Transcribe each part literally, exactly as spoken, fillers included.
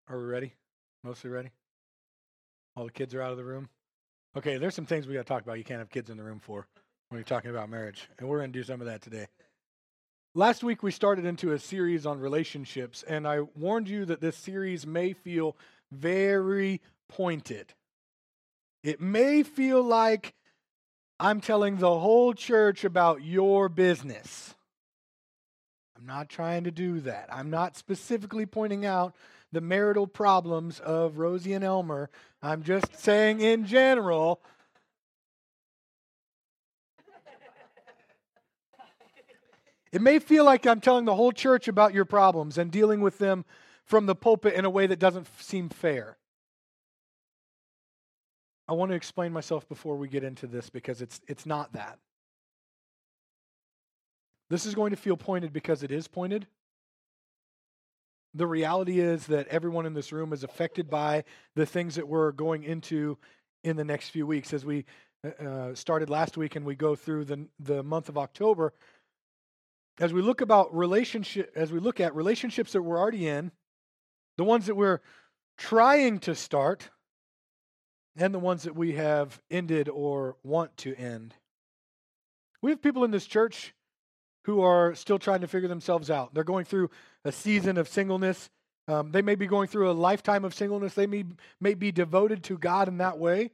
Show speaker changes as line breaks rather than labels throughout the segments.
Are we ready? Mostly ready? All the kids are out of the room? Okay, there's some things we got to talk about you can't have kids in the room for when you're talking about marriage. And we're going to do some of that today. Last week we started into a series on relationships, and I warned you that this series may feel very pointed. It may feel like I'm telling the whole church about your business. I'm not trying to do that. I'm not specifically pointing out the marital problems of Rosie and Elmer. I'm just saying in general. It may feel like I'm telling the whole church about your problems and dealing with them from the pulpit in a way that doesn't seem fair. I want to explain myself before we get into this because it's it's not that. This is going to feel pointed because it is pointed. The reality is that everyone in this room is affected by the things that we're going into in the next few weeks. As we uh, started last week and we go through the, the month of October, as we look about relationship, as we look at relationships that we're already in, the ones that we're trying to start, and the ones that we have ended or want to end. We have people in this church who are still trying to figure themselves out. They're going through a season of singleness. Um, they may be going through a lifetime of singleness. They may, may be devoted to God in that way.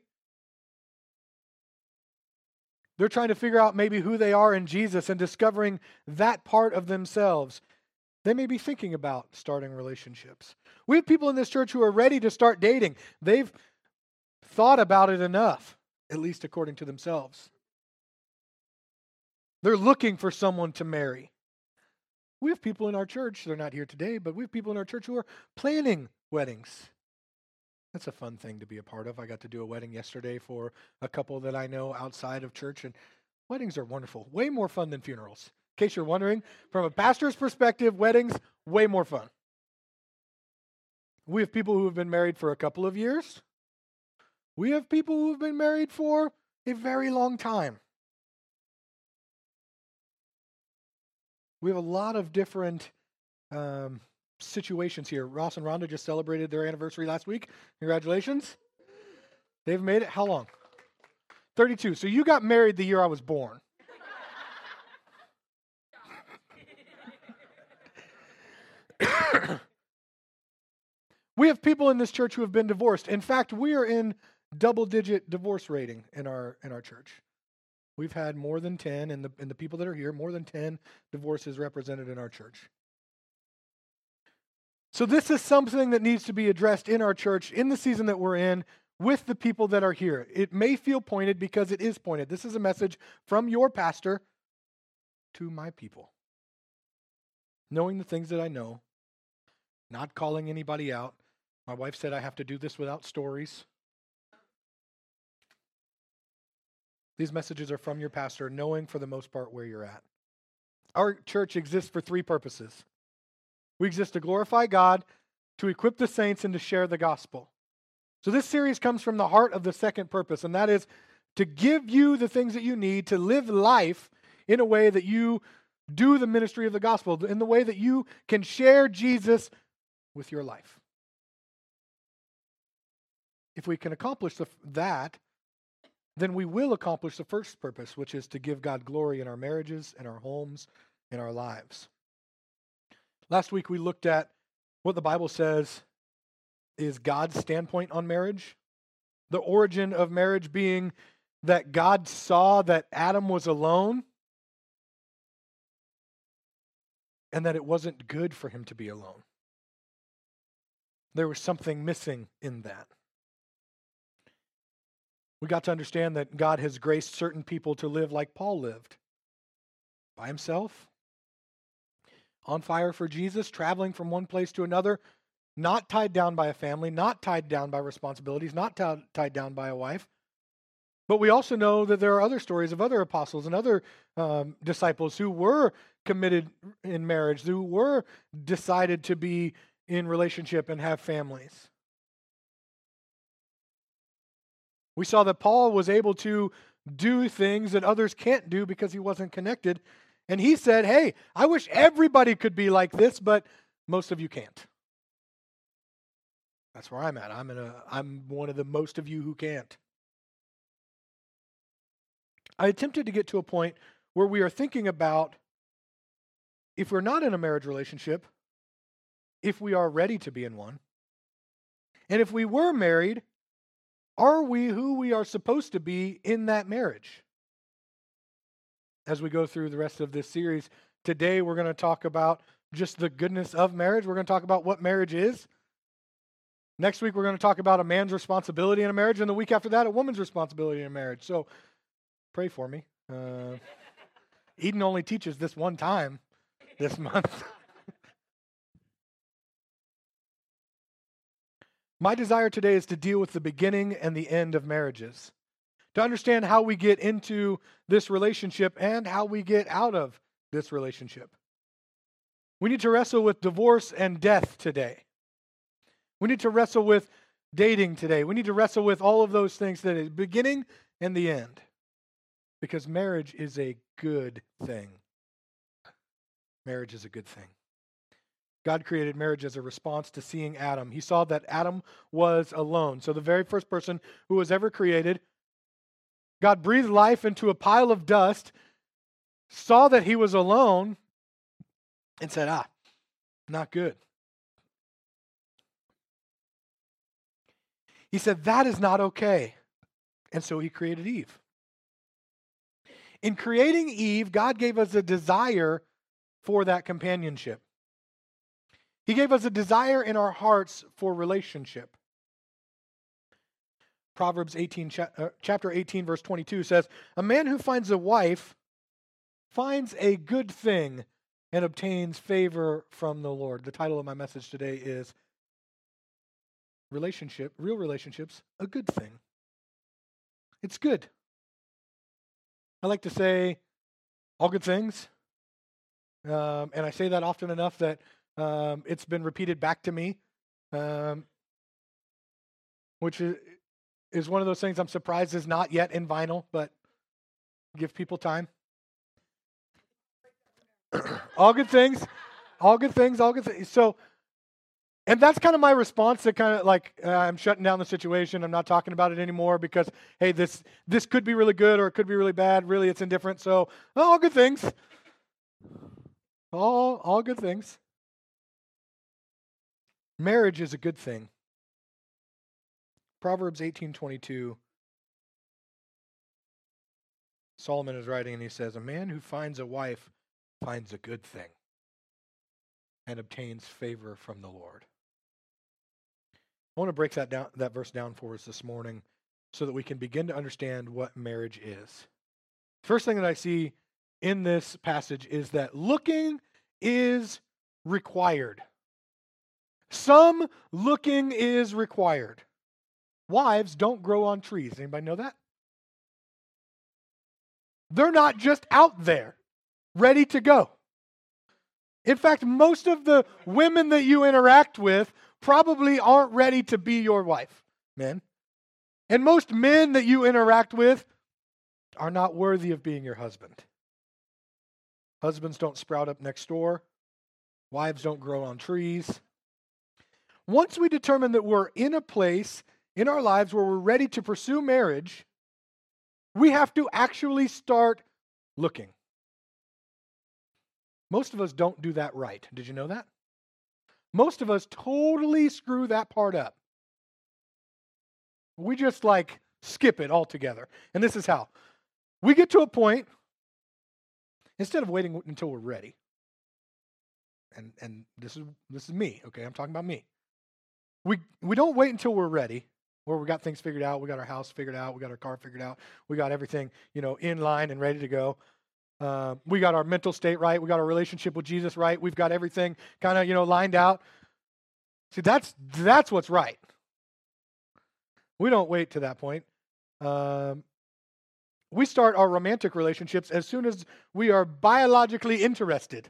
They're trying to figure out maybe who they are in Jesus and discovering that part of themselves. They may be thinking about starting relationships. We have people in this church who are ready to start dating. They've thought about it enough, at least according to themselves. They're looking for someone to marry. We have people in our church, they're not here today, but we have people in our church who are planning weddings. That's a fun thing to be a part of. I got to do a wedding yesterday for a couple that I know outside of church, and weddings are wonderful. Way more fun than funerals. In case you're wondering, from a pastor's perspective, weddings, way more fun. We have people who have been married for a couple of years. We have people who have been married for a very long time. We have a lot of different um, situations here. Ross and Rhonda just celebrated their anniversary last week. Congratulations. They've made it how long? thirty-two. So you got married the year I was born. We have people in this church who have been divorced. In fact, we are in double-digit divorce rating in our in our church. We've had more than ten, and the, and the people that are here, more than ten divorces represented in our church. So this is something that needs to be addressed in our church in the season that we're in with the people that are here. It may feel pointed because it is pointed. This is a message from your pastor to my people. Knowing the things that I know, not calling anybody out. My wife said I have to do this without stories. These messages are from your pastor, knowing for the most part where you're at. Our church exists for three purposes. We exist to glorify God, to equip the saints, and to share the gospel. So this series comes from the heart of the second purpose, and that is to give you the things that you need to live life in a way that you do the ministry of the gospel, in the way that you can share Jesus with your life. If we can accomplish the, that, then we will accomplish the first purpose, which is to give God glory in our marriages, in our homes, in our lives. Last week we looked at what the Bible says is God's standpoint on marriage. The origin of marriage being that God saw that Adam was alone and that it wasn't good for him to be alone. There was something missing in that. We got to understand that God has graced certain people to live like Paul lived, by himself, on fire for Jesus, traveling from one place to another, not tied down by a family, not tied down by responsibilities, not t- tied down by a wife. But we also know that there are other stories of other apostles and other um, disciples who were committed in marriage, who were decided to be in relationship and have families. We saw that Paul was able to do things that others can't do because he wasn't connected. And he said, hey, I wish everybody could be like this, but most of you can't. That's where I'm at. I'm in a I'm one of the most of you who can't. I attempted to get to a point where we are thinking about, if we're not in a marriage relationship, if we are ready to be in one. And if we were married, are we who we are supposed to be in that marriage? As we go through the rest of this series, today we're going to talk about just the goodness of marriage. We're going to talk about what marriage is. Next week, we're going to talk about a man's responsibility in a marriage, and the week after that, a woman's responsibility in a marriage. So pray for me. Uh, Eden only teaches this one time this month. My desire today is to deal with the beginning and the end of marriages, to understand how we get into this relationship and how we get out of this relationship. We need to wrestle with divorce and death today. We need to wrestle with dating today. We need to wrestle with all of those things today, the beginning and the end, because marriage is a good thing. Marriage is a good thing. God created marriage as a response to seeing Adam. He saw that Adam was alone. So the very first person who was ever created, God breathed life into a pile of dust, saw that he was alone, and said, ah, not good. He said, that is not okay. And so he created Eve. In creating Eve, God gave us a desire for that companionship. He gave us a desire in our hearts for relationship. Proverbs eighteen, chapter eighteen, verse twenty-two says, a man who finds a wife finds a good thing and obtains favor from the Lord. The title of my message today is Relationship, Real Relationships, a Good Thing. It's good. I like to say all good things. Um, and I say that often enough that um, it's been repeated back to me, um, which is, is one of those things I'm surprised is not yet in vinyl, but give people time. all good things, all good things, all good things. So, and that's kind of my response to kind of like, uh, I'm shutting down the situation. I'm not talking about it anymore because, hey, this this could be really good or it could be really bad. Really, it's indifferent. So, all good things. All, all good things. Marriage is a good thing. Proverbs eighteen twenty-two. Solomon is writing and he says, a man who finds a wife finds a good thing and obtains favor from the Lord. I want to break that down, that verse down for us this morning so that we can begin to understand what marriage is. First thing that I see in this passage is that looking is required. Some looking is required. Wives don't grow on trees. Anybody know that? They're not just out there, ready to go. In fact, most of the women that you interact with probably aren't ready to be your wife, men. And most men that you interact with are not worthy of being your husband. Husbands don't sprout up next door. Wives don't grow on trees. Once we determine that we're in a place in our lives where we're ready to pursue marriage, we have to actually start looking. Most of us don't do that right. Did you know that? Most of us totally screw that part up. We just like skip it altogether. And this is how. We get to a point, instead of waiting until we're ready, and, and this is this is me, okay? I'm talking about me. We we don't wait until we're ready, where we got things figured out, we got our house figured out, we got our car figured out, we got everything, you know, in line and ready to go. Uh, we got our mental state right, we got our relationship with Jesus right, we've got everything kind of, you know, lined out. See, that's that's what's right. We don't wait to that point. Um, we start our romantic relationships as soon as we are biologically interested.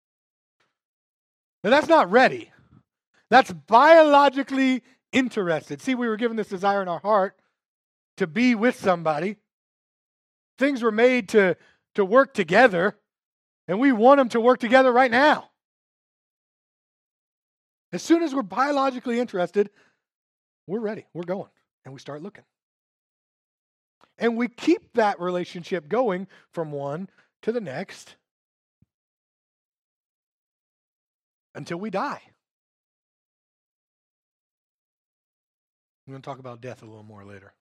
Now, that's not ready. That's biologically interested. See, we were given this desire in our heart to be with somebody. Things were made to, to work together, and we want them to work together right now. As soon as we're biologically interested, we're ready. We're going. And we start looking. And we keep that relationship going from one to the next until we die. I'm going to talk about death a little more later.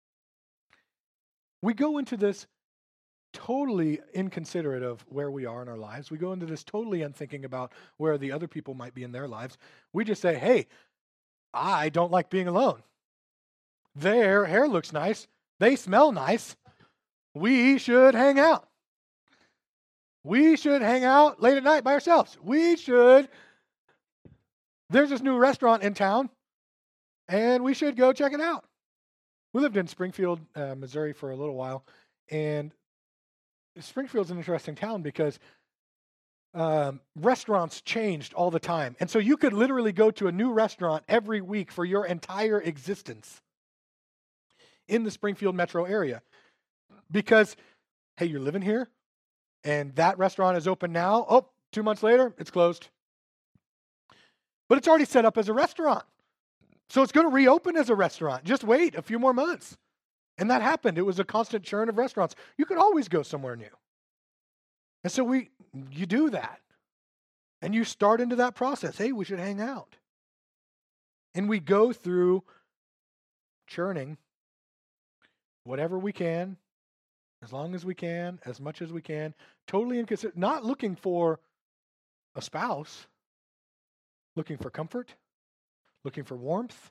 We go into this totally inconsiderate of where we are in our lives. We go into this totally unthinking about where the other people might be in their lives. We just say, hey, I don't like being alone. Their hair looks nice. They smell nice. We should hang out. We should hang out late at night by ourselves. We should. There's this new restaurant in town, and we should go check it out. We lived in Springfield, uh, Missouri for a little while, and Springfield's an interesting town because um, restaurants changed all the time. And so you could literally go to a new restaurant every week for your entire existence in the Springfield metro area. Because, hey, you're living here, and that restaurant is open now. Oh, two months later, it's closed. But it's already set up as a restaurant. So it's going to reopen as a restaurant. Just wait a few more months. And that happened. It was a constant churn of restaurants. You could always go somewhere new. And so we, you do that. And you start into that process. Hey, we should hang out. And we go through churning whatever we can, as long as we can, as much as we can, totally inconsiderate, not looking for a spouse, looking for comfort, looking for warmth,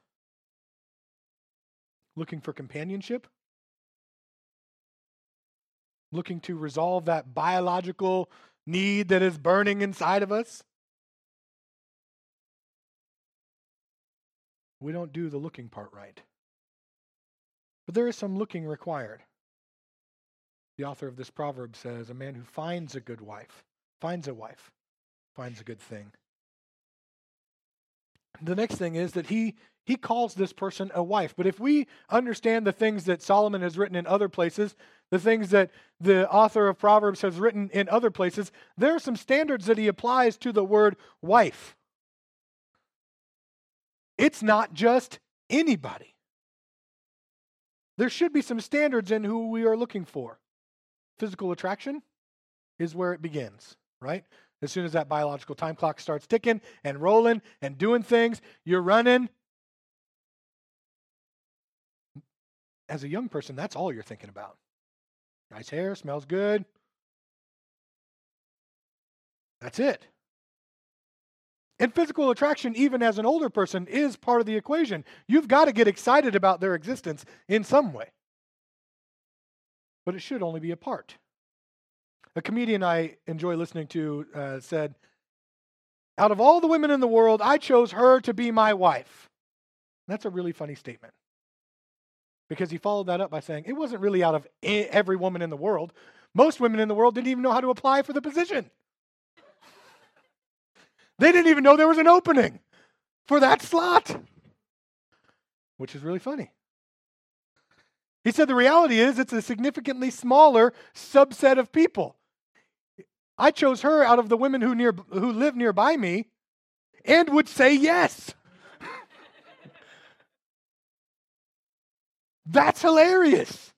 looking for companionship, looking to resolve that biological need that is burning inside of us. We don't do the looking part right. But there is some looking required. The author of this proverb says, a man who finds a good wife, finds a wife, finds a good thing. The next thing is that he he calls this person a wife. But if we understand the things that Solomon has written in other places, the things that the author of Proverbs has written in other places, there are some standards that he applies to the word wife. It's not just anybody. There should be some standards in who we are looking for. Physical attraction is where it begins, right? As soon as that biological time clock starts ticking and rolling and doing things, you're running. As a young person, that's all you're thinking about. Nice hair, smells good. That's it. And physical attraction, even as an older person, is part of the equation. You've got to get excited about their existence in some way. But it should only be a part. A comedian I enjoy listening to uh, said, out of all the women in the world, I chose her to be my wife. That's a really funny statement. Because he followed that up by saying, it wasn't really out of every woman in the world. Most women in the world didn't even know how to apply for the position. They didn't even know there was an opening for that slot. Which is really funny. He said the reality is it's a significantly smaller subset of people. I chose her out of the women who near who live nearby me and would say yes. That's hilarious.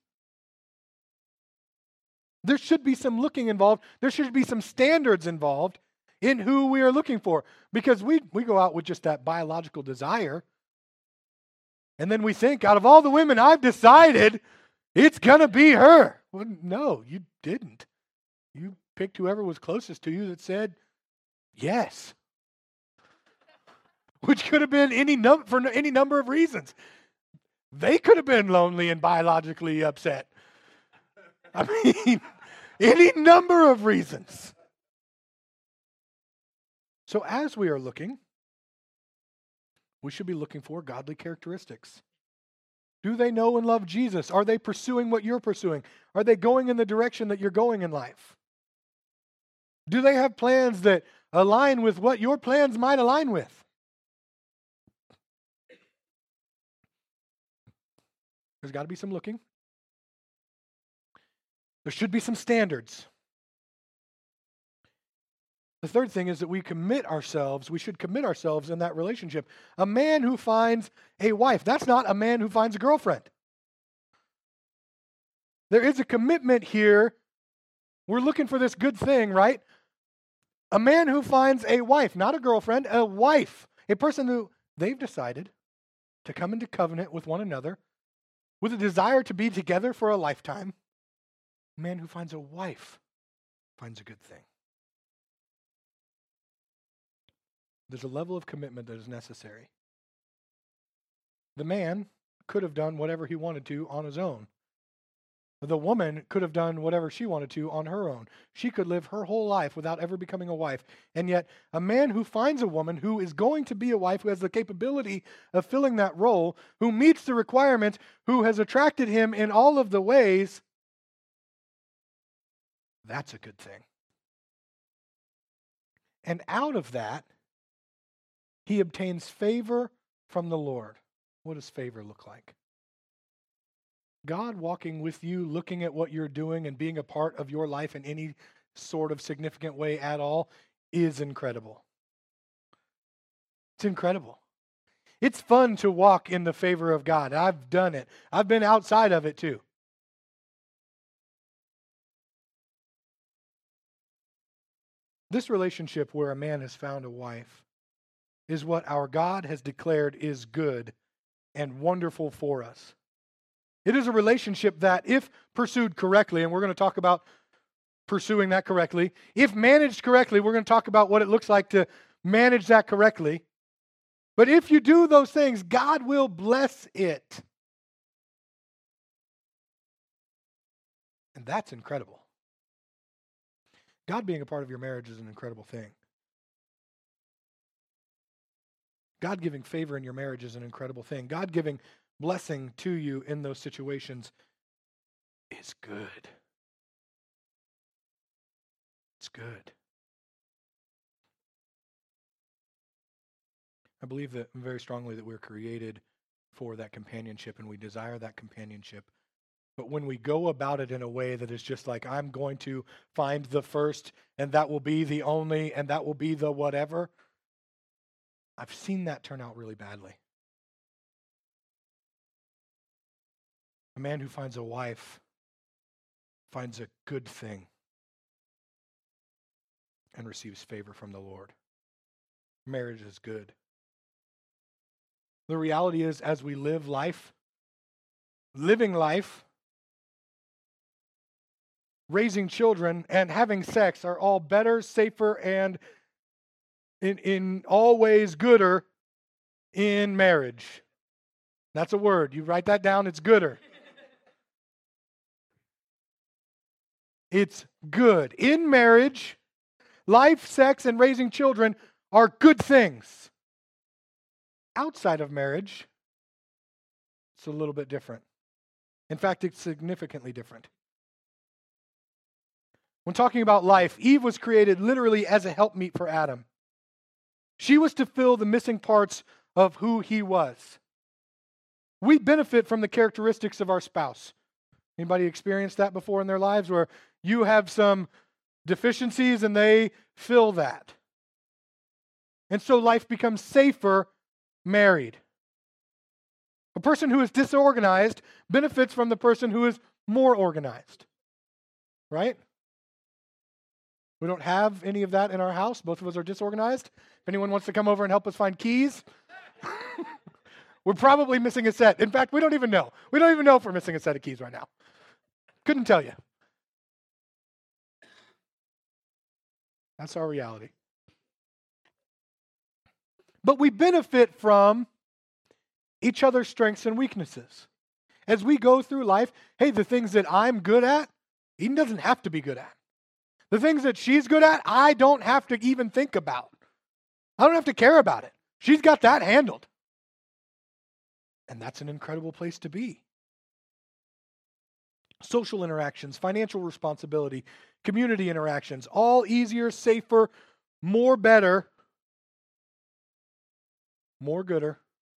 There should be some looking involved. There should be some standards involved in who we are looking for. Because we, we go out with just that biological desire. And then we think, out of all the women I've decided, it's going to be her. Well, no, you didn't. You picked whoever was closest to you that said yes. Which could have been any num- for any number of reasons. They could have been lonely and biologically upset. I mean, any number of reasons. So as we are looking, we should be looking for godly characteristics. Do they know and love Jesus? Are they pursuing what you're pursuing? Are they going in the direction that you're going in life? Do they have plans that align with what your plans might align with? There's got to be some looking. There should be some standards. The third thing is that we commit ourselves, we should commit ourselves in that relationship. A man who finds a wife, that's not a man who finds a girlfriend. There is a commitment here. We're looking for this good thing, right? A man who finds a wife, not a girlfriend, a wife, a person who they've decided to come into covenant with one another with a desire to be together for a lifetime. A man who finds a wife finds a good thing. There's a level of commitment that is necessary. The man could have done whatever he wanted to on his own. The woman could have done whatever she wanted to on her own. She could live her whole life without ever becoming a wife. And yet, a man who finds a woman who is going to be a wife, who has the capability of filling that role, who meets the requirements, who has attracted him in all of the ways, that's a good thing. And out of that, he obtains favor from the Lord. What does favor look like? God walking with you, looking at what you're doing and being a part of your life in any sort of significant way at all is incredible. It's incredible. It's fun to walk in the favor of God. I've done it. I've been outside of it too. This relationship where a man has found a wife is what our God has declared is good and wonderful for us. It is a relationship that, if pursued correctly, and we're going to talk about pursuing that correctly, if managed correctly, we're going to talk about what it looks like to manage that correctly. But if you do those things, God will bless it. And that's incredible. God being a part of your marriage is an incredible thing. God giving favor in your marriage is an incredible thing. God giving blessing to you in those situations is good. It's good. I believe that very strongly that we're created for that companionship and we desire that companionship. But when we go about it in a way that is just like, I'm going to find the first and that will be the only and that will be the whatever, I've seen that turn out really badly. A man who finds a wife finds a good thing and receives favor from the Lord. Marriage is good. The reality is, as we live life, living life, raising children, and having sex are all better, safer, and in, in all ways gooder in marriage. That's a word. You write that down, it's gooder. It's good. In marriage, life, sex, and raising children are good things. Outside of marriage, it's a little bit different. In fact, it's significantly different. When talking about life, Eve was created literally as a helpmeet for Adam. She was to fill the missing parts of who he was. We benefit from the characteristics of our spouse. Anybody experienced that before in their lives where you have some deficiencies and they fill that? And so life becomes safer married. A person who is disorganized benefits from the person who is more organized. Right? We don't have any of that in our house. Both of us are disorganized. If anyone wants to come over and help us find keys, we're probably missing a set. In fact, we don't even know. We don't even know if we're missing a set of keys right now. Couldn't tell you. That's our reality. But we benefit from each other's strengths and weaknesses. As we go through life, hey, the things that I'm good at, Eden doesn't have to be good at. The things that she's good at, I don't have to even think about. I don't have to care about it. She's got that handled. And that's an incredible place to be. Social interactions, financial responsibility, community interactions, all easier, safer, more better, more gooder,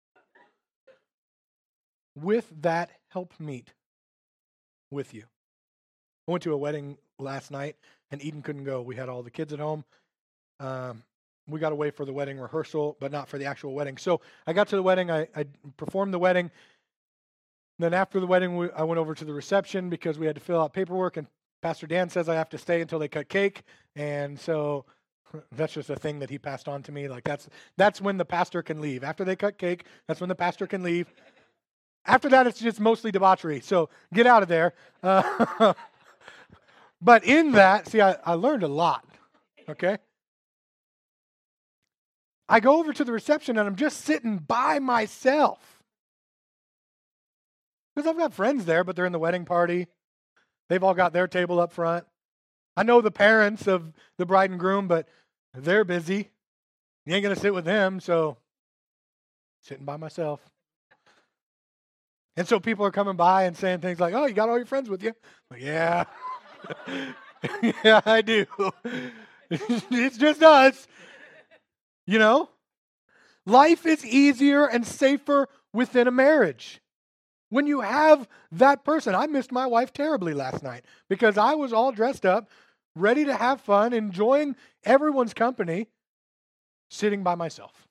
with that helpmeet with you. I went to a wedding last night, and Eden couldn't go. We had all the kids at home. Um, we got away for the wedding rehearsal, but not for the actual wedding. So I got to the wedding. I, I performed the wedding. Then after the wedding, we, I went over to the reception because we had to fill out paperwork. And Pastor Dan says I have to stay until they cut cake. And so that's just a thing that he passed on to me. Like that's that's when the pastor can leave. After they cut cake, that's when the pastor can leave. After that, it's just mostly debauchery. So get out of there. Uh, but in that, see, I, I learned a lot. Okay? I go over to the reception and I'm just sitting by myself. Because I've got friends there, but they're in the wedding party. They've all got their table up front. I know the parents of the bride and groom, but they're busy. You ain't going to sit with them, so sitting by myself. And so people are coming by and saying things like, oh, you got all your friends with you? I'm like, yeah. Yeah, I do. It's just us. You know? Life is easier and safer within a marriage. When you have that person, I missed my wife terribly last night because I was all dressed up, ready to have fun, enjoying everyone's company, sitting by myself.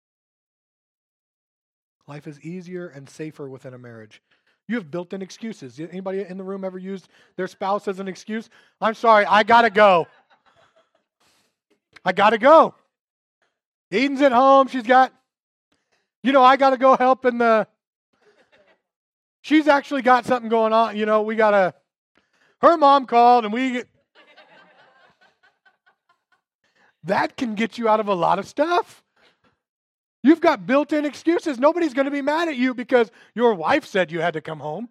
Life is easier and safer within a marriage. You have built-in excuses. Anybody in the room ever used their spouse as an excuse? I'm sorry, I gotta go. I gotta go. Eden's at home. She's got, you know, I gotta go help in the, she's actually got something going on. You know, we gotta, her mom called and we, that can get you out of a lot of stuff. You've got built-in excuses. Nobody's going to be mad at you because your wife said you had to come home.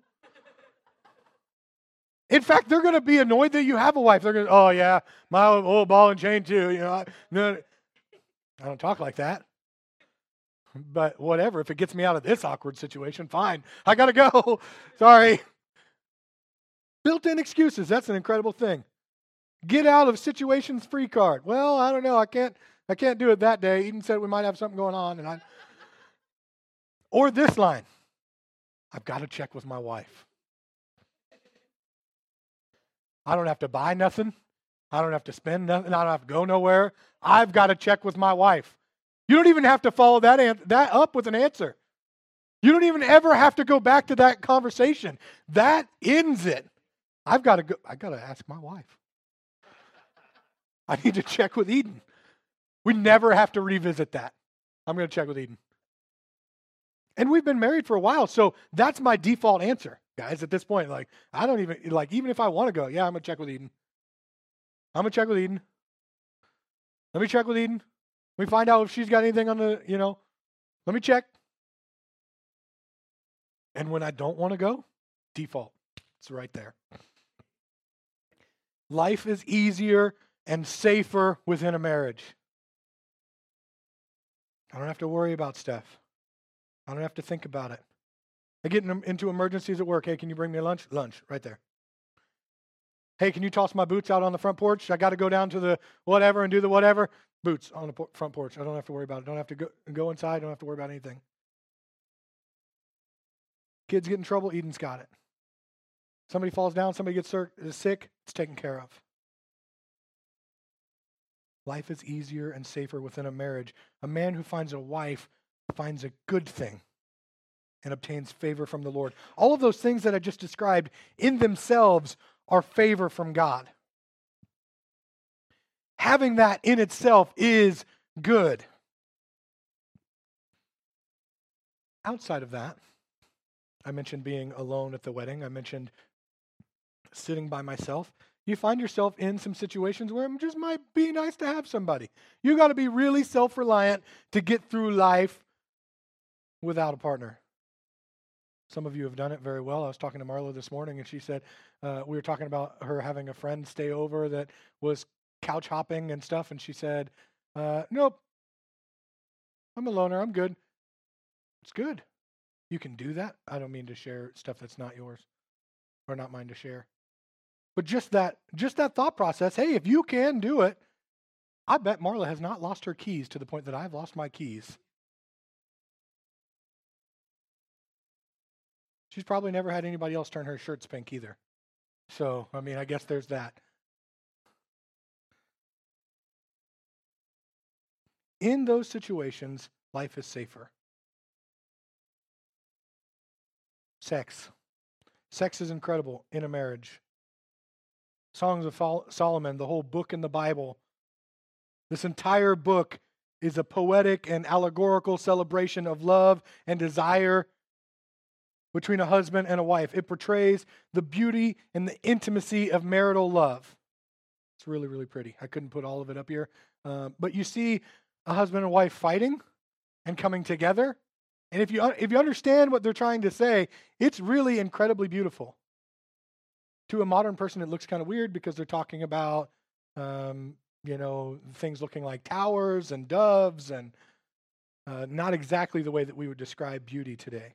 In fact, they're going to be annoyed that you have a wife. They're going to, oh yeah, my old ball and chain too. You know, I, no, I don't talk like that. But whatever, if it gets me out of this awkward situation, fine. I got to go. Sorry. Built-in excuses. That's an incredible thing. Get out of situations free card. Well, I don't know. I can't. I can't do it that day. Eden said we might have something going on, and I. Or this line. I've got to check with my wife. I don't have to buy nothing. I don't have to spend nothing. I don't have to go nowhere. I've got to check with my wife. You don't even have to follow that an- that up with an answer. You don't even ever have to go back to that conversation. That ends it. I've got to go. I've got to ask my wife. I need to check with Eden. We never have to revisit that. I'm going to check with Eden. And we've been married for a while, so that's my default answer, guys, at this point. Like, I don't even, like, even if I want to go, yeah, I'm going to check with Eden. I'm going to check with Eden. Let me check with Eden. Let me find out if she's got anything on the, you know, let me check. And when I don't want to go, default. It's right there. Life is easier and safer within a marriage. I don't have to worry about stuff. I don't have to think about it. I get in, into emergencies at work. Hey, can you bring me lunch? Lunch, right there. Hey, can you toss my boots out on the front porch? I got to go down to the whatever and do the whatever. Boots on the por- front porch. I don't have to worry about it. Don't have to go, go inside. Don't have to worry about anything. Kids get in trouble. Eden's got it. Somebody falls down. Somebody gets sick. It's taken care of. Life is easier and safer within a marriage. A man who finds a wife finds a good thing and obtains favor from the Lord. All of those things that I just described in themselves are favor from God. Having that in itself is good. Outside of that, I mentioned being alone at the wedding. I mentioned sitting by myself. You find yourself in some situations where it just might be nice to have somebody. You got to be really self-reliant to get through life without a partner. Some of you have done it very well. I was talking to Marla this morning, and she said, uh, we were talking about her having a friend stay over that was couch hopping and stuff, and she said, uh, nope, I'm a loner. I'm good. It's good. You can do that. I don't mean to share stuff that's not yours or not mine to share. But just that, just that thought process, hey, if you can do it, I bet Marla has not lost her keys to the point that I've lost my keys. She's probably never had anybody else turn her shirts pink either. So, I mean, I guess there's that. In those situations, life is safer. Sex. Sex is incredible in a marriage. Songs of Solomon, the whole book in the Bible, this entire book is a poetic and allegorical celebration of love and desire between a husband and a wife. It portrays the beauty and the intimacy of marital love. It's really, really pretty. I couldn't put all of it up here. Uh, but you see a husband and wife fighting and coming together. And if you if you understand what they're trying to say, it's really incredibly beautiful. To a modern person, it looks kind of weird because they're talking about, um, you know, things looking like towers and doves and uh, not exactly the way that we would describe beauty today.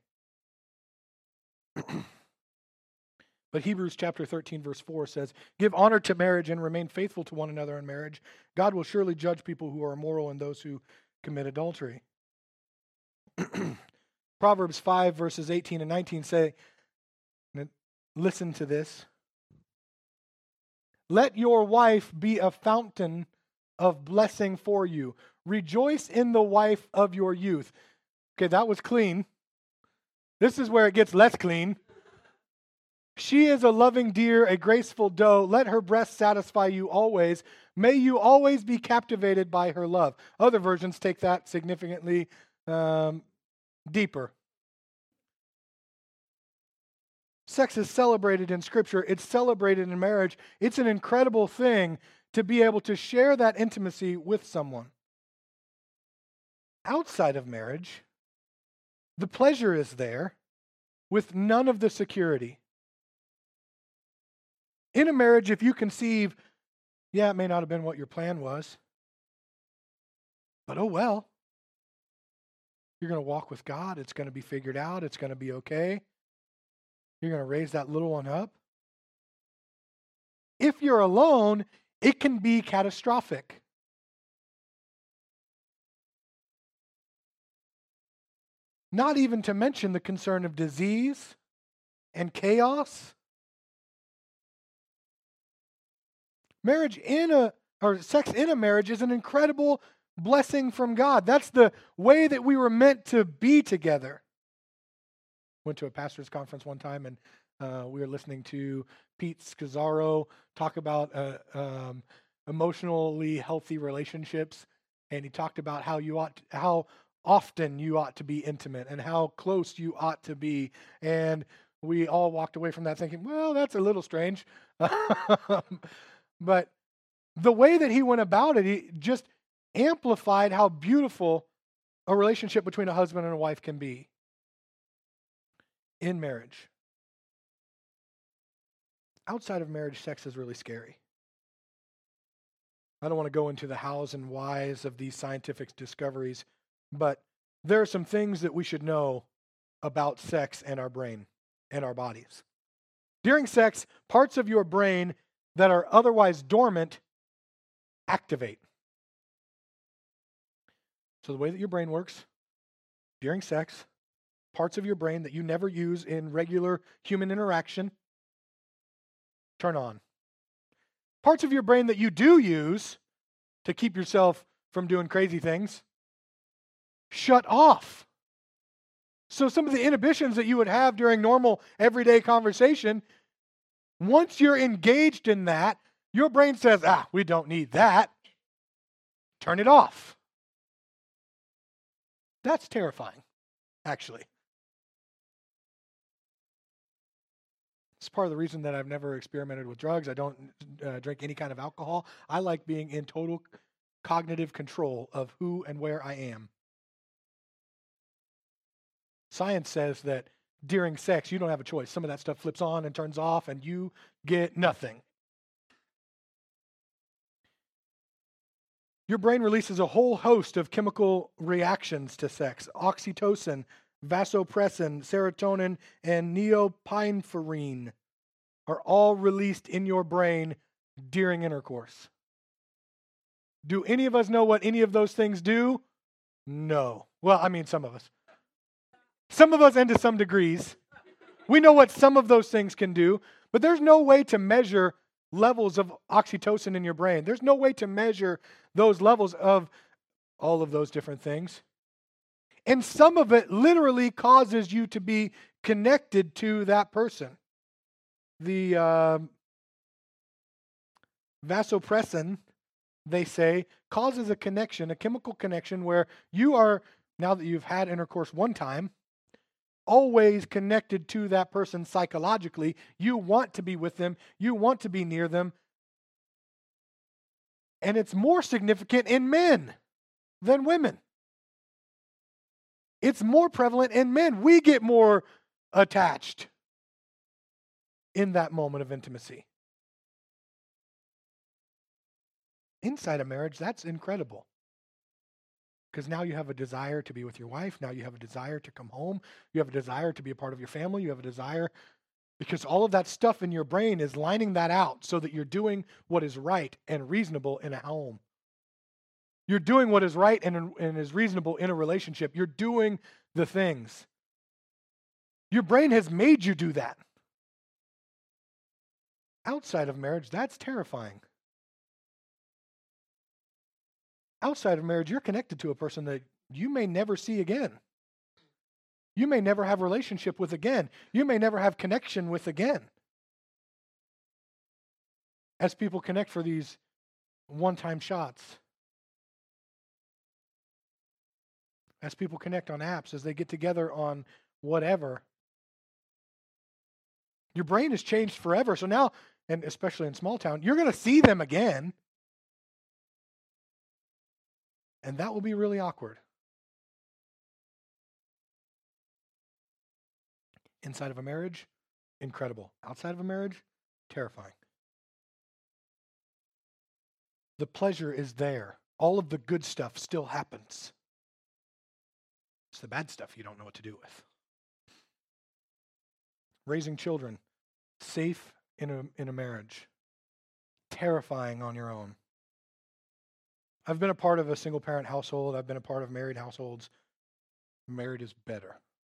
But Hebrews chapter thirteen, verse four says, "Give honor to marriage and remain faithful to one another in marriage. God will surely judge people who are immoral and those who commit adultery." Proverbs five, verses eighteen and nineteen say, listen to this. "Let your wife be a fountain of blessing for you. Rejoice in the wife of your youth." Okay, that was clean. This is where it gets less clean. "She is a loving deer, a graceful doe. Let her breast satisfy you always. May you always be captivated by her love." Other versions take that significantly um, deeper. Sex is celebrated in Scripture. It's celebrated in marriage. It's an incredible thing to be able to share that intimacy with someone. Outside of marriage, the pleasure is there with none of the security. In a marriage, if you conceive, yeah, it may not have been what your plan was, but oh well. You're going to walk with God. It's going to be figured out. It's going to be okay. You're going to raise that little one up. If you're alone, it can be catastrophic. Not even to mention the concern of disease and chaos. Marriage in a, or sex in a marriage is an incredible blessing from God. That's the way that we were meant to be together. Went to a pastor's conference one time, and uh, we were listening to Pete Scazzaro talk about uh, um, emotionally healthy relationships, and he talked about how you ought, to, how often you ought to be intimate, and how close you ought to be. And we all walked away from that thinking, well, that's a little strange. But the way that he went about it, he just amplified how beautiful a relationship between a husband and a wife can be in marriage. Outside of marriage, sex is really scary. I don't want to go into the hows and whys of these scientific discoveries, but there are some things that we should know about sex and our brain and our bodies. During sex, parts of your brain that are otherwise dormant activate. So the way that your brain works during sex, parts of your brain that you never use in regular human interaction turn on. Parts of your brain that you do use to keep yourself from doing crazy things shut off. So some of the inhibitions that you would have during normal everyday conversation, once you're engaged in that, your brain says, ah, we don't need that. Turn it off. That's terrifying, actually. It's part of the reason that I've never experimented with drugs. I don't uh, drink any kind of alcohol. I like being in total cognitive control of who and where I am. Science says that during sex, you don't have a choice. Some of that stuff flips on and turns off, and you get nothing. Your brain releases a whole host of chemical reactions to sex. Oxytocin, vasopressin, serotonin, and neopinephrine are all released in your brain during intercourse. Do any of us know what any of those things do? No. Well, I mean, some of us. Some of us, and to some degrees. We know what some of those things can do, but there's no way to measure levels of oxytocin in your brain. There's no way to measure those levels of all of those different things. And some of it literally causes you to be connected to that person. The uh, vasopressin, they say, causes a connection, a chemical connection where you are, now that you've had intercourse one time, always connected to that person psychologically. You want to be with them. You want to be near them. And it's more significant in men than women. It's more prevalent in men. We get more attached in that moment of intimacy. Inside a marriage, that's incredible. Because now you have a desire to be with your wife. Now you have a desire to come home. You have a desire to be a part of your family. You have a desire, because all of that stuff in your brain is lining that out so that you're doing what is right and reasonable in a home. You're doing what is right and, and is reasonable in a relationship. You're doing the things. Your brain has made you do that. Outside of marriage, that's terrifying. Outside of marriage, you're connected to a person that you may never see again. You may never have a relationship with again. You may never have connection with again. As people connect for these one-time shots. As people connect on apps, as they get together on whatever. Your brain has changed forever. So now, and especially in small town, you're going to see them again. And that will be really awkward. Inside of a marriage, incredible. Outside of a marriage, terrifying. The pleasure is there. All of the good stuff still happens. It's the bad stuff you don't know what to do with. Raising children, safe in a, in a marriage, terrifying on your own. I've been a part of a single-parent household. I've been a part of married households. Married is better.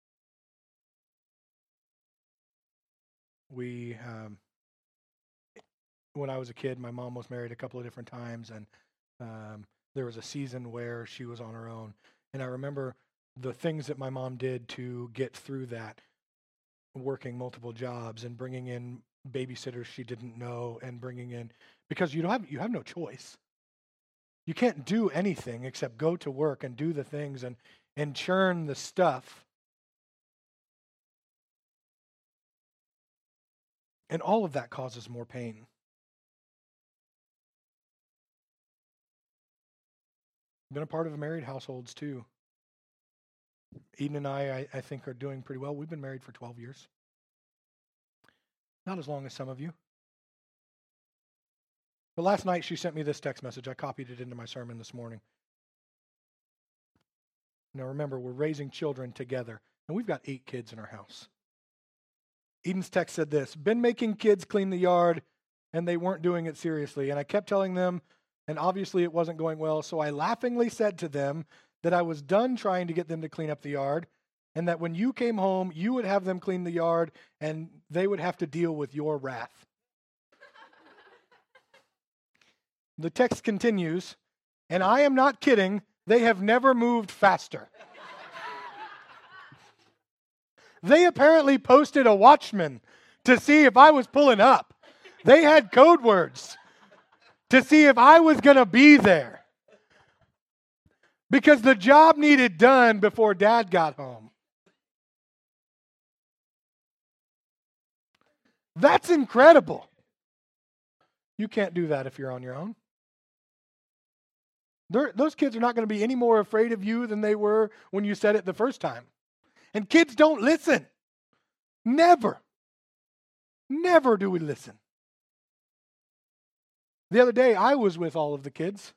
We, um, when I was a kid, my mom was married a couple of different times, and um, there was a season where she was on her own. And I remember the things that my mom did to get through that, working multiple jobs and bringing in babysitters she didn't know, and bringing in, because you don't have you have no choice. You can't do anything except go to work and do the things and, and churn the stuff. And all of that causes more pain. Been a part of married households too. Eden and I, I, I think, are doing pretty well. We've been married for twelve years. Not as long as some of you. But last night she sent me this text message. I copied it into my sermon this morning. Now remember, we're raising children together, and we've got eight kids in our house. Eden's text said this: been making kids clean the yard, and they weren't doing it seriously. And I kept telling them, and obviously it wasn't going well, so I laughingly said to them that I was done trying to get them to clean up the yard, and that when you came home, you would have them clean the yard, and they would have to deal with your wrath. The text continues, and I am not kidding, they have never moved faster. They apparently posted a watchman to see if I was pulling up. They had code words to see if I was going to be there. Because the job needed done before Dad got home. That's incredible. You can't do that if you're on your own. They're, those kids are not going to be any more afraid of you than they were when you said it the first time. And kids don't listen. Never. Never do we listen. The other day, I was with all of the kids.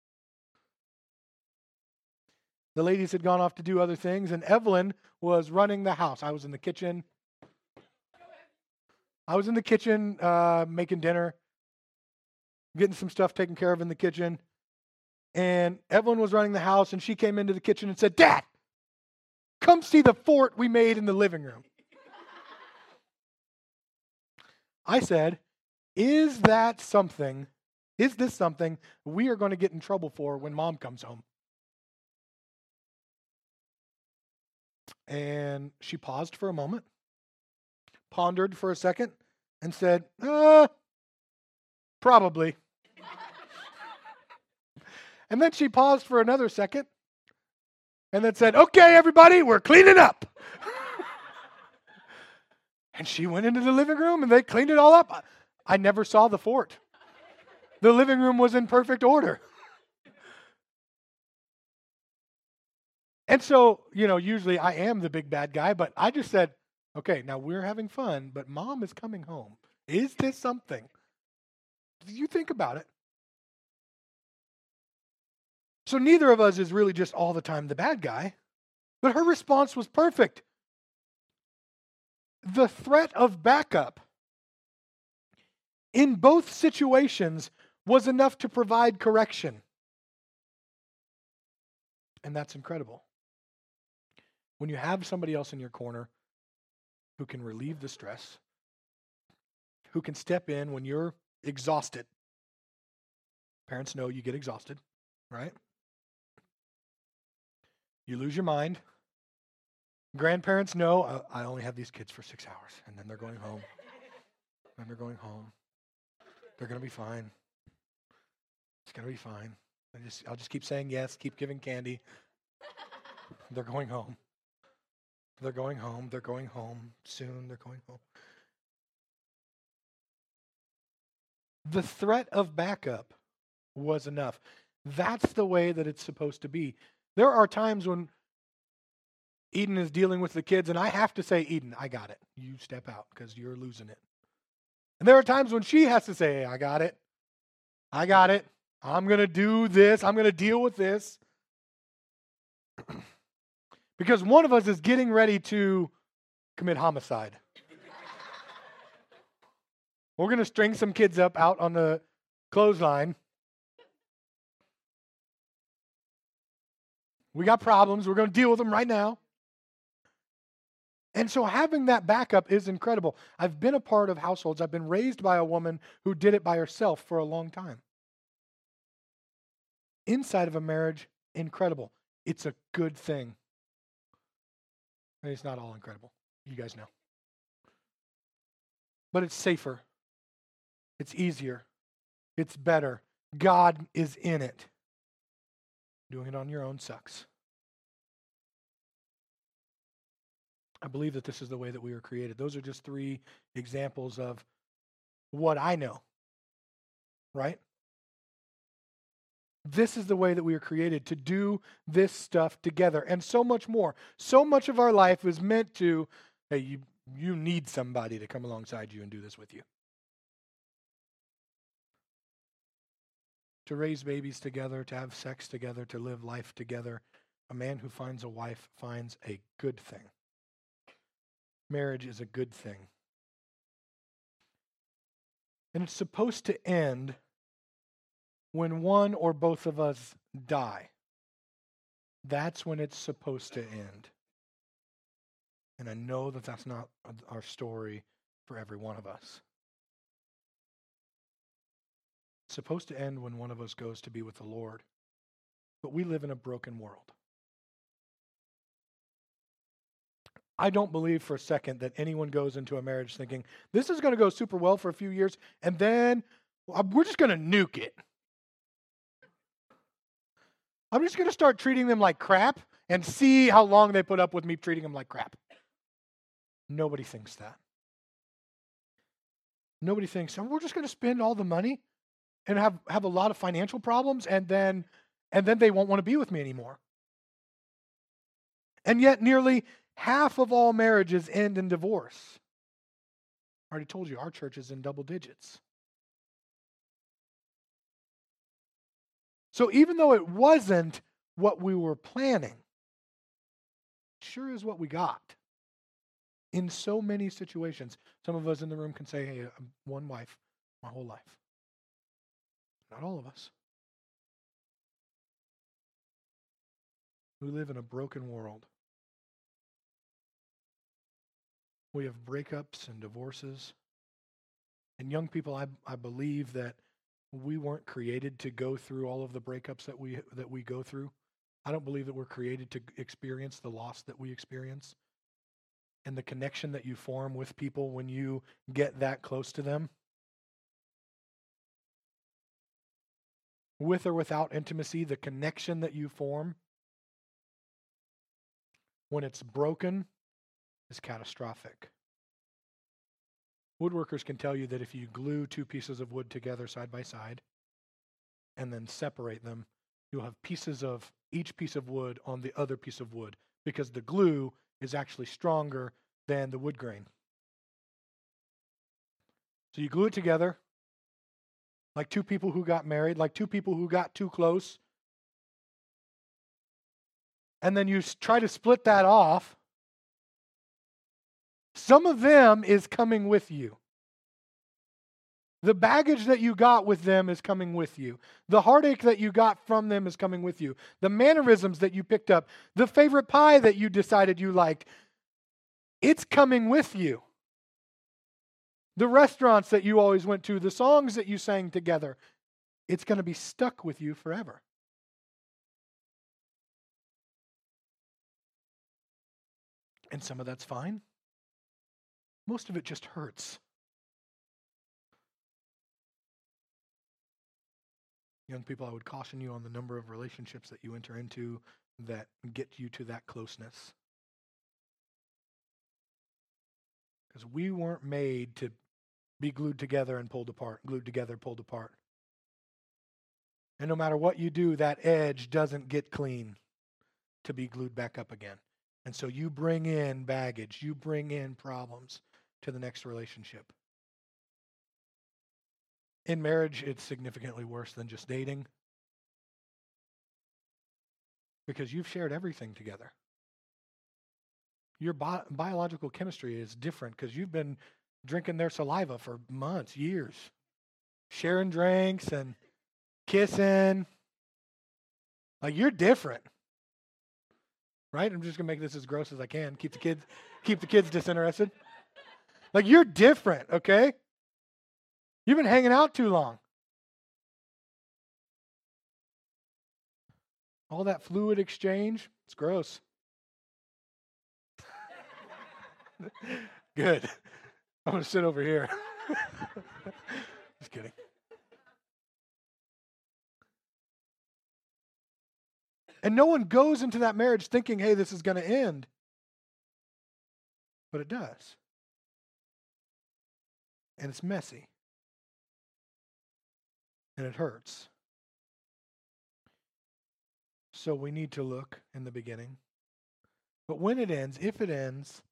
The ladies had gone off to do other things, and Evelyn was running the house. I was in the kitchen. I was in the kitchen uh, making dinner, getting some stuff taken care of in the kitchen. And Evelyn was running the house, and she came into the kitchen and said, "Dad, come see the fort we made in the living room." I said, is that something, is this something we are going to get in trouble for when Mom comes home? And she paused for a moment, pondered for a second, and said, uh, probably. And then she paused for another second and then said, okay, everybody, we're cleaning up. And she went into the living room and they cleaned it all up. I never saw the fort. The living room was in perfect order. And so, you know, usually I am the big bad guy, but I just said, okay, now we're having fun, but mom is coming home. Is this something? Do you think about it? So neither of us is really just all the time the bad guy, but her response was perfect. The threat of backup in both situations was enough to provide correction. And that's incredible. When you have somebody else in your corner who can relieve the stress, who can step in when you're exhausted. Parents know you get exhausted, right? You lose your mind. Grandparents know, uh, I only have these kids for six hours, and then they're going home. And they're going home. They're going to be fine. It's going to be fine. I just, I'll just keep saying yes, keep giving candy. They're going home. They're going home. They're going home. Soon they're going home. The threat of backup was enough. That's the way that it's supposed to be. There are times when Eden is dealing with the kids, and I have to say, Eden, I got it. You step out because you're losing it. And there are times when she has to say, hey, I got it. I got it. I'm going to do this. I'm going to deal with this. Because one of us is getting ready to commit homicide. We're going to string some kids up out on the clothesline. We got problems. We're going to deal with them right now. And so having that backup is incredible. I've been a part of households. I've been raised by a woman who did it by herself for a long time. Inside of a marriage, incredible. It's a good thing. And it's not all incredible. You guys know. But it's safer. It's easier. It's better. God is in it. Doing it on your own sucks. I believe that this is the way that we were created. Those are just three examples of what I know, right? This is the way that we are created, to do this stuff together and so much more. So much of our life is meant to, hey, you, you need somebody to come alongside you and do this with you. To raise babies together, to have sex together, to live life together. A man who finds a wife finds a good thing. Marriage is a good thing. And it's supposed to end when one or both of us die. That's when it's supposed to end. And I know that that's not our story for every one of us. It's supposed to end when one of us goes to be with the Lord. But we live in a broken world. I don't believe for a second that anyone goes into a marriage thinking, this is going to go super well for a few years, and then well, we're just going to nuke it. I'm just going to start treating them like crap and see how long they put up with me treating them like crap. Nobody thinks that. Nobody thinks, oh, we're just going to spend all the money and have, have a lot of financial problems, and then, and then they won't want to be with me anymore. And yet nearly half of all marriages end in divorce. I already told you, our church is in double digits. So even though it wasn't what we were planning, it sure is what we got. In so many situations, some of us in the room can say, hey, I'm one wife my whole life. Not all of us. We live in a broken world. We have breakups and divorces. And young people, I, I believe that we weren't created to go through all of the breakups that we that we go through. I don't believe that we're created to experience the loss that we experience and the connection that you form with people when you get that close to them. With or without intimacy, the connection that you form, when it's broken, is catastrophic. Woodworkers can tell you that if you glue two pieces of wood together side by side and then separate them, you'll have pieces of each piece of wood on the other piece of wood because the glue is actually stronger than the wood grain. So you glue it together like two people who got married, like two people who got too close. And then you s- try to split that off. Some of them is coming with you. The baggage that you got with them is coming with you. The heartache that you got from them is coming with you. The mannerisms that you picked up, the favorite pie that you decided you liked, it's coming with you. The restaurants that you always went to, the songs that you sang together, it's going to be stuck with you forever. And some of that's fine. Most of it just hurts. Young people, I would caution you on the number of relationships that you enter into that get you to that closeness. Because we weren't made to be glued together and pulled apart, glued together, pulled apart. And no matter what you do, that edge doesn't get clean to be glued back up again. And so you bring in baggage, you bring in problems to the next relationship. In marriage, it's significantly worse than just dating because you've shared everything together. Your bi- biological chemistry is different because you've been drinking their saliva for months, years, sharing drinks and kissing. Like, you're different, right? I'm just gonna make this as gross as I can. Keep the kids, keep the kids disinterested. Like, you're different, okay? You've been hanging out too long. All that fluid exchange, it's gross. Good. I'm going to sit over here. Just kidding. And no one goes into that marriage thinking, hey, this is going to end. But it does. And it's messy. And it hurts. So we need to look in the beginning. But when it ends, if it ends,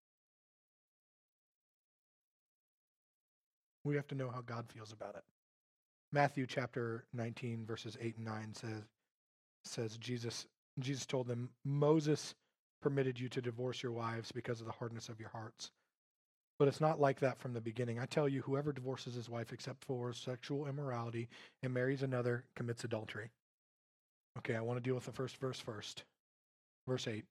we have to know how God feels about it. Matthew chapter nineteen, verses eight and nine says, says Jesus, Jesus told them, Moses permitted you to divorce your wives because of the hardness of your hearts. But it's not like that from the beginning. I tell you, whoever divorces his wife except for sexual immorality and marries another commits adultery. Okay, I want to deal with the first verse first. Verse eight.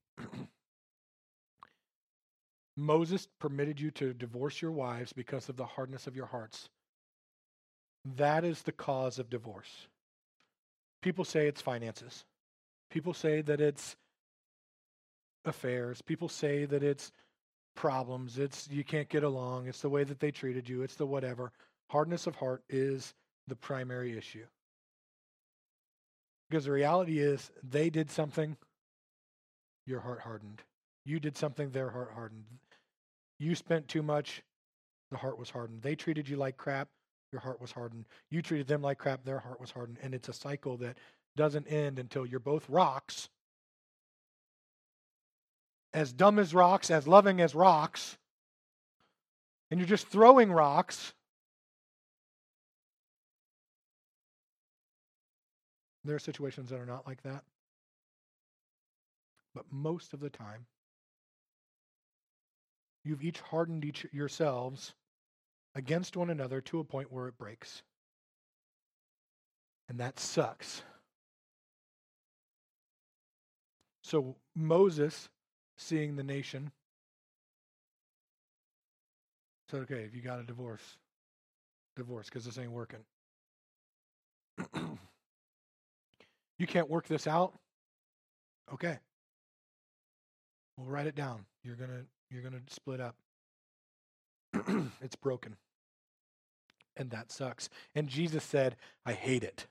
Moses permitted you to divorce your wives because of the hardness of your hearts. That is the cause of divorce. People say it's finances. People say that it's affairs. People say that it's problems. It's you can't get along. It's the way that they treated you. It's the whatever. Hardness of heart is the primary issue. Because the reality is they did something, your heart hardened. You did something, their heart hardened. You spent too much, the heart was hardened. They treated you like crap, your heart was hardened. You treated them like crap, their heart was hardened. And it's a cycle that doesn't end until you're both rocks, as dumb as rocks, as loving as rocks, and you're just throwing rocks. There are situations that are not like that. But most of the time, you've each hardened each yourselves against one another to a point where it breaks. And that sucks. So Moses, seeing the nation, said, okay, if you got a divorce, divorce, because this ain't working. You can't work this out. Okay. We'll write it down. You're gonna you're gonna split up. It's broken. And that sucks. And Jesus said, I hate it.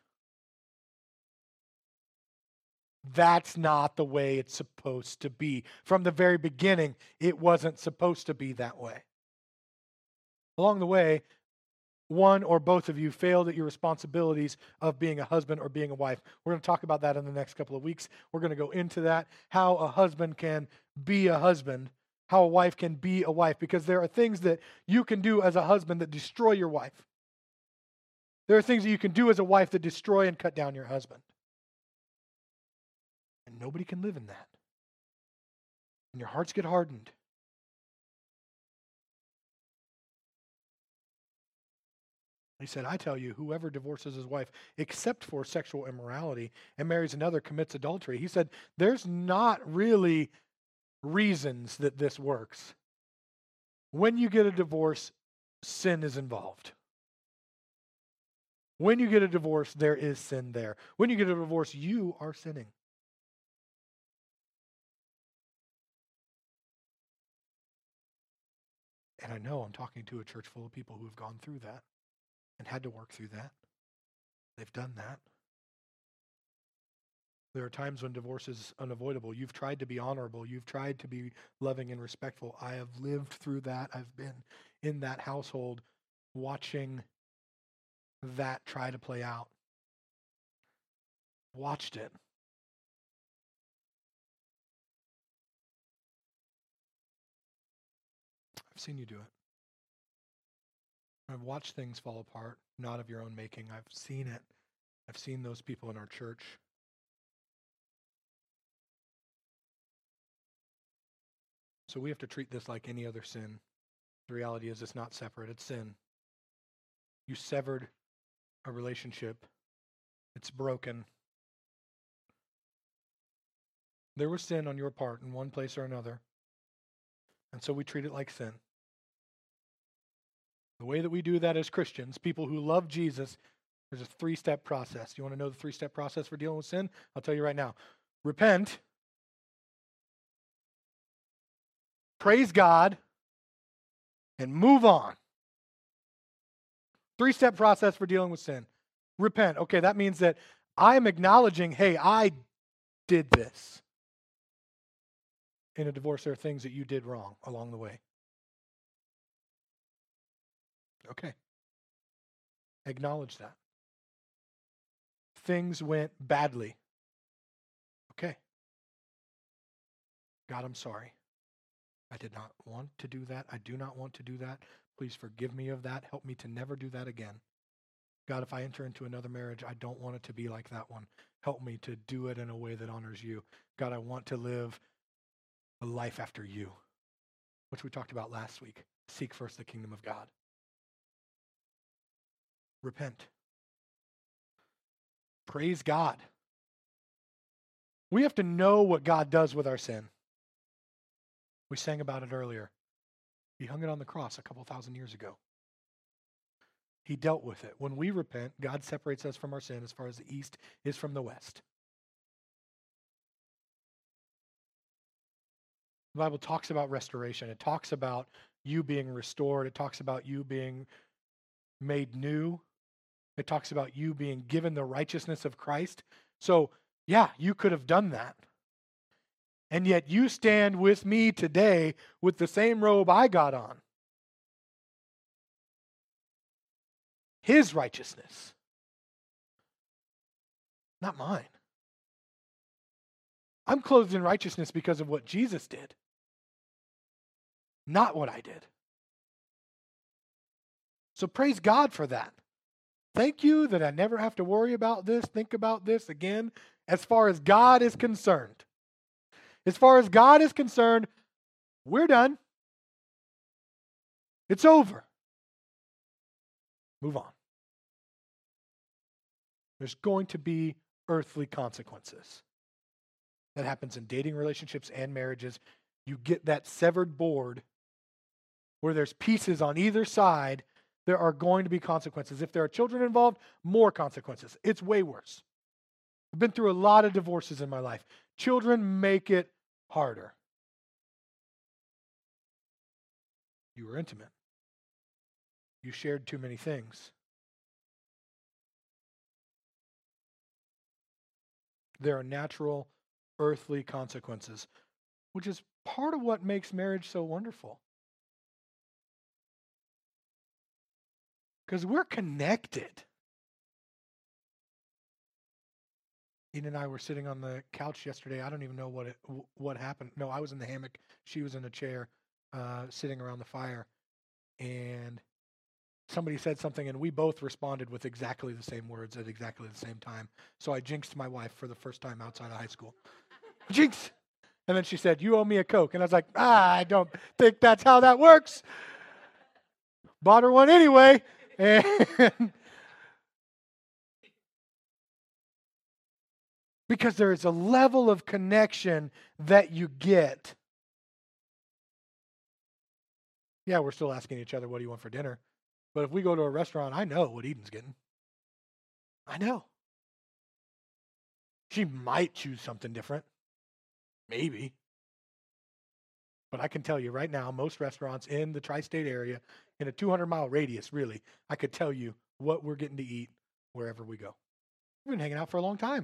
That's not the way it's supposed to be. From the very beginning, it wasn't supposed to be that way. Along the way, one or both of you failed at your responsibilities of being a husband or being a wife. We're going to talk about that in the next couple of weeks. We're going to go into that, how a husband can be a husband, how a wife can be a wife, because there are things that you can do as a husband that destroy your wife. There are things that you can do as a wife that destroy and cut down your husband. And nobody can live in that. And your hearts get hardened. He said, I tell you, whoever divorces his wife, except for sexual immorality, and marries another, commits adultery. He said, there's not really reasons that this works. When you get a divorce, sin is involved. When you get a divorce, there is sin there. When you get a divorce, you are sinning. And I know I'm talking to a church full of people who have gone through that and had to work through that. They've done that. There are times when divorce is unavoidable. You've tried to be honorable. You've tried to be loving and respectful. I have lived through that. I've been in that household watching that try to play out. Watched it. I've seen you do it. I've watched things fall apart, not of your own making. I've seen it. I've seen those people in our church. So we have to treat this like any other sin. The reality is it's not separate. It's sin. You severed a relationship. It's broken. There was sin on your part in one place or another. And so we treat it like sin. The way that we do that as Christians, people who love Jesus, there's a three-step process. You want to know the three-step process for dealing with sin? I'll tell you right now. Repent. Praise God. And move on. Three-step process for dealing with sin. Repent. Okay, that means that I'm acknowledging, hey, I did this. In a divorce, there are things that you did wrong along the way. Okay. Acknowledge that. Things went badly. Okay. God, I'm sorry. I did not want to do that. I do not want to do that. Please forgive me of that. Help me to never do that again. God, if I enter into another marriage, I don't want it to be like that one. Help me to do it in a way that honors you. God, I want to live a life after you, which we talked about last week. Seek first the kingdom of God. Repent. Praise God. We have to know what God does with our sin. We sang about it earlier. He hung it on the cross a couple thousand years ago. He dealt with it. When we repent, God separates us from our sin as far as the east is from the west. The Bible talks about restoration. It talks about you being restored. It talks about you being made new. It talks about you being given the righteousness of Christ. So, yeah, you could have done that. And yet you stand with me today with the same robe I got on. His righteousness. Not mine. I'm clothed in righteousness because of what Jesus did. Not what I did. So praise God for that. Thank you that I never have to worry about this, think about this again, as far as God is concerned. As far as God is concerned, we're done. It's over. Move on. There's going to be earthly consequences. That happens in dating relationships and marriages. You get that severed board where there's pieces on either side. There are going to be consequences. If there are children involved, more consequences. It's way worse. I've been through a lot of divorces in my life. Children make it harder. You were intimate. You shared too many things. There are natural, earthly consequences, which is part of what makes marriage so wonderful. Because we're connected. Eden and I were sitting on the couch yesterday. I don't even know what it, what happened. No, I was in the hammock. She was in a chair, uh, sitting around the fire. And somebody said something, and we both responded with exactly the same words at exactly the same time. So I jinxed my wife for the first time outside of high school. Jinx! And then she said, "You owe me a Coke." And I was like, ah, I don't think that's how that works. Bought her one anyway. And because there is a level of connection that you get. Yeah, we're still asking each other, what do you want for dinner? But if we go to a restaurant, I know what Eden's getting. I know. She might choose something different. Maybe. But I can tell you right now, most restaurants in the tri-state area, in a two hundred mile radius, really, I could tell you what we're getting to eat wherever we go. We've been hanging out for a long time.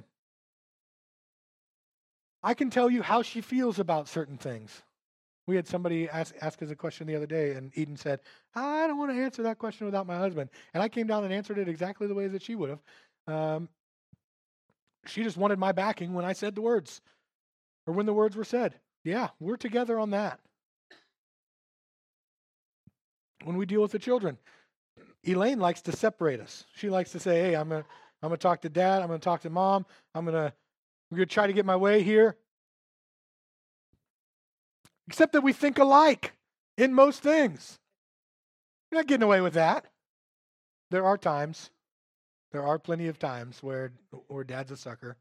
I can tell you how she feels about certain things. We had somebody ask, ask us a question the other day, and Eden said, I don't want to answer that question without my husband. And I came down and answered it exactly the way that she would have. Um, she just wanted my backing when I said the words, or when the words were said. Yeah, we're together on that. When we deal with the children, Elaine likes to separate us. She likes to say, hey, I'm going to I'm gonna talk to dad. I'm going to talk to mom. I'm going to I'm gonna try to get my way here. Except that we think alike in most things. You're not getting away with that. There are times, there are plenty of times where, where dad's a sucker.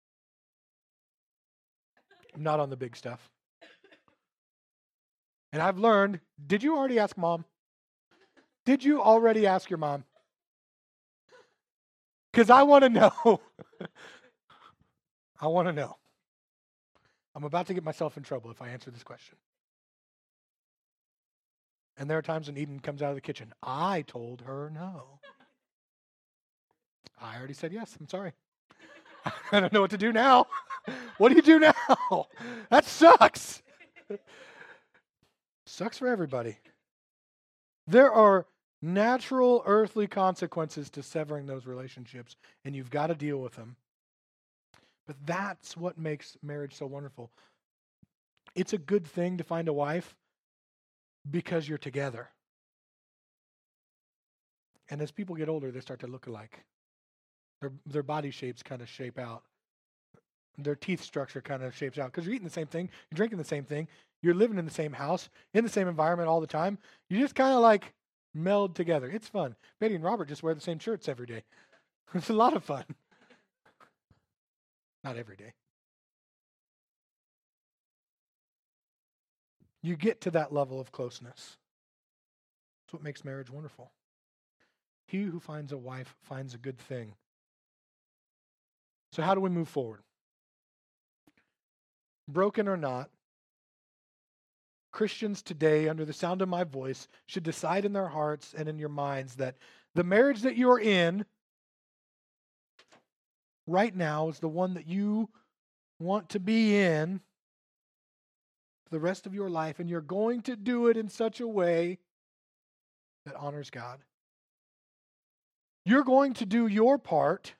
Not on the big stuff. And I've learned, did you already ask mom? Did you already ask your mom? Because I want to know. I want to know. I'm about to get myself in trouble if I answer this question. And there are times when Eden comes out of the kitchen. I told her no. I already said yes. I'm sorry. I don't know what to do now. What do you do now? That sucks. Sucks for everybody. There are natural earthly consequences to severing those relationships, and you've got to deal with them. But that's what makes marriage so wonderful. It's a good thing to find a wife because you're together. And as people get older, they start to look alike. Their their body shapes kind of shape out. Their teeth structure kind of shapes out because you're eating the same thing, you're drinking the same thing, you're living in the same house, in the same environment all the time. You just kind of like meld together. It's fun. Betty and Robert just wear the same shirts every day. It's a lot of fun. Not every day. You get to that level of closeness. That's what makes marriage wonderful. He who finds a wife finds a good thing. So how do we move forward? Broken or not, Christians today, under the sound of my voice, should decide in their hearts and in your minds that the marriage that you're in right now is the one that you want to be in for the rest of your life, and you're going to do it in such a way that honors God. You're going to do your part.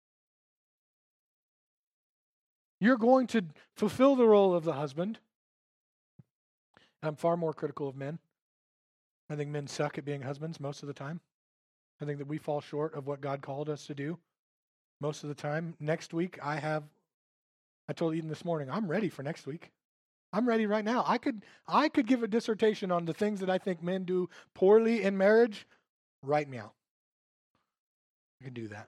You're going to fulfill the role of the husband. I'm far more critical of men. I think men suck at being husbands most of the time. I think that we fall short of what God called us to do most of the time. Next week, I have, I told Eden this morning, I'm ready for next week. I'm ready right now. I could, I could give a dissertation on the things that I think men do poorly in marriage right now. I can do that.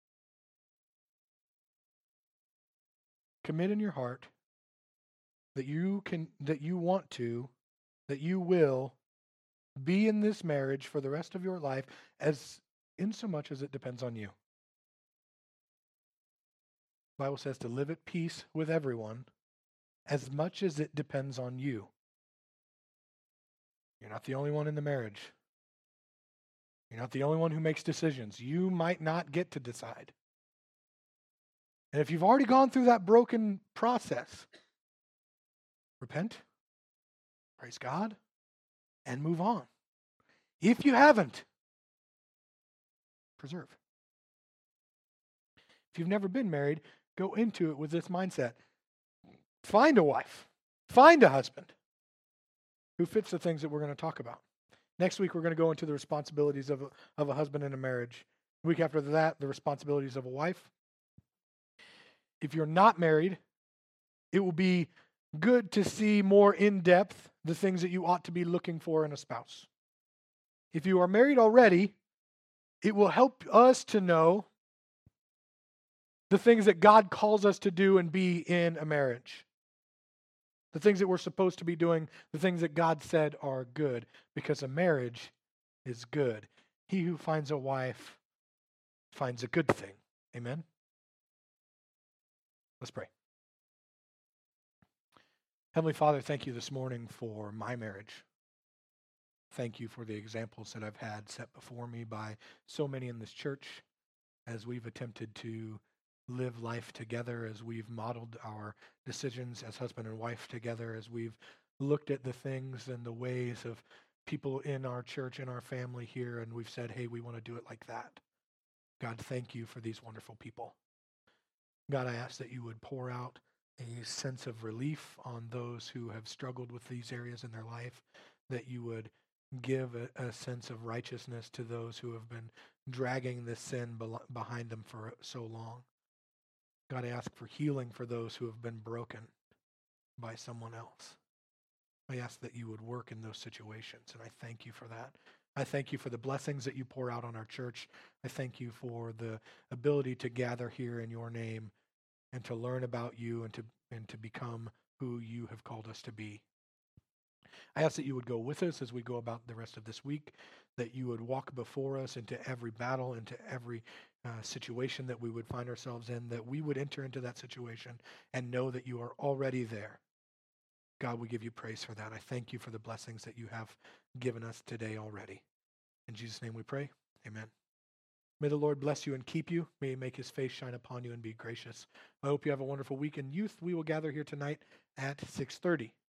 Commit in your heart that you can, that you want to, that you will be in this marriage for the rest of your life, as in so much as it depends on you. The Bible says to live at peace with everyone as much as it depends on you. You're not the only one in the marriage. You're not the only one who makes decisions. You might not get to decide. And if you've already gone through that broken process, repent, praise God, and move on. If you haven't, preserve. If you've never been married, go into it with this mindset. Find a wife. Find a husband who fits the things that we're going to talk about. Next week, we're going to go into the responsibilities of a, of a husband in a marriage. The week after that, the responsibilities of a wife. If you're not married, it will be good to see more in depth the things that you ought to be looking for in a spouse. If you are married already, it will help us to know the things that God calls us to do and be in a marriage. The things that we're supposed to be doing, the things that God said are good, because a marriage is good. He who finds a wife finds a good thing. Amen? Let's pray. Heavenly Father, thank you this morning for my marriage. Thank you for the examples that I've had set before me by so many in this church as we've attempted to live life together, as we've modeled our decisions as husband and wife together, as we've looked at the things and the ways of people in our church, in our family here, and we've said, hey, we want to do it like that. God, thank you for these wonderful people. God, I ask that you would pour out a sense of relief on those who have struggled with these areas in their life, that you would give a, a sense of righteousness to those who have been dragging this sin be- behind them for so long. God, I ask for healing for those who have been broken by someone else. I ask that you would work in those situations, and I thank you for that. I thank you for the blessings that you pour out on our church. I thank you for the ability to gather here in your name and to learn about you and to and to become who you have called us to be. I ask that you would go with us as we go about the rest of this week, that you would walk before us into every battle, into every uh, situation that we would find ourselves in, that we would enter into that situation and know that you are already there. God, we give you praise for that. I thank you for the blessings that you have given us today already. In Jesus' name we pray. Amen. May the Lord bless you and keep you. May he make his face shine upon you and be gracious. I hope you have a wonderful week. And youth, we will gather here tonight at six thirty.